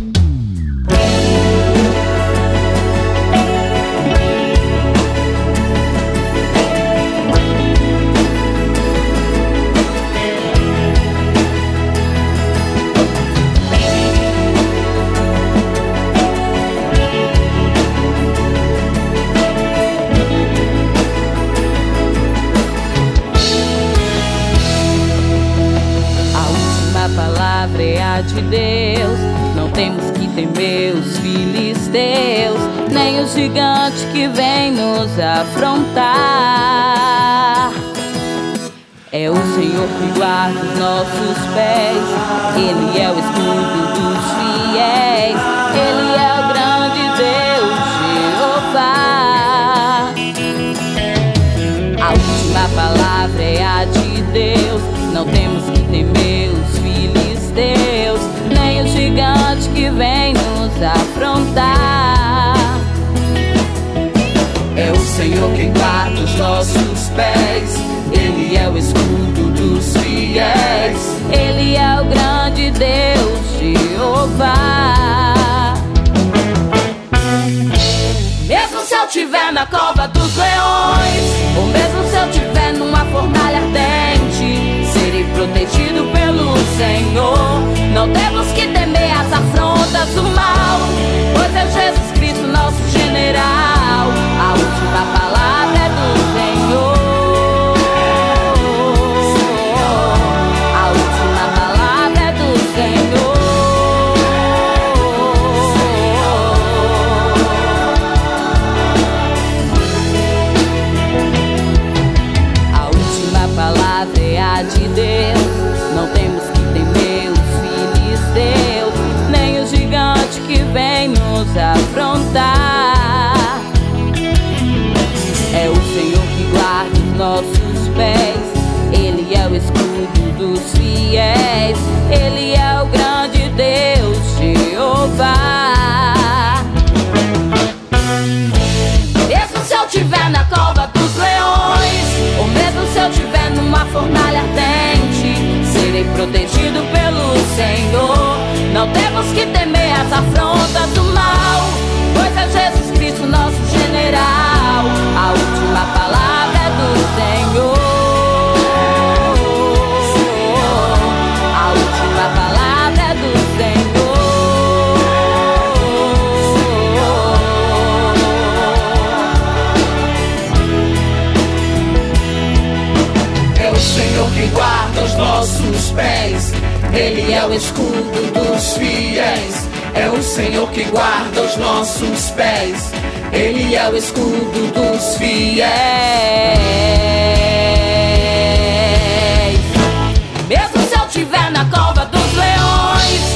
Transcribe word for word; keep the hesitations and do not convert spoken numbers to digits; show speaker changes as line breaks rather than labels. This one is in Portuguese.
De Deus, não temos que temer os filisteus, nem o gigante que vem nos afrontar. É o Senhor que guarda os nossos pés, Ele é o escudo dos fiéis, Ele é o grande Deus, Jeová. A última palavra é a de Deus, não temos que temer os filisteus, nem o gigante que vem nos afrontar.
É o Senhor quem guarda os nossos pés, Ele é o escudo dos fiéis,
Ele é o grande Deus, Jeová.
Mesmo se eu estiver na cova dos leões,
ou mesmo se eu estiver numa fornalha ardente, serei protegido pelo Senhor. Não temos que temer as afrontas do mal, pois é Jesus Cristo nosso general. A última palavra é do Senhor. A última palavra é do Senhor. A última palavra é a de Deus, não temos que temer os filisteus, nem o gigante que vem nos afrontar. É o Senhor que guarda os nossos pés, Ele é o escudo dos fiéis, Ele é o grande Deus, Jeová. Mesmo se eu estiver na cova dos leões, ou mesmo se eu estiver numa fornalha ardente, serei protegido pelo Senhor. Não temos que temer as afrontas do mal, pois é Jesus Cristo nosso general. A última palavra é do Senhor. A última palavra é do Senhor.
é o Senhor que guarda os nossos pés, Ele é o escudo dos fiéis. É o Senhor que guarda os nossos pés, Ele é o escudo dos fiéis.
Mesmo se eu estiver na cova dos leões,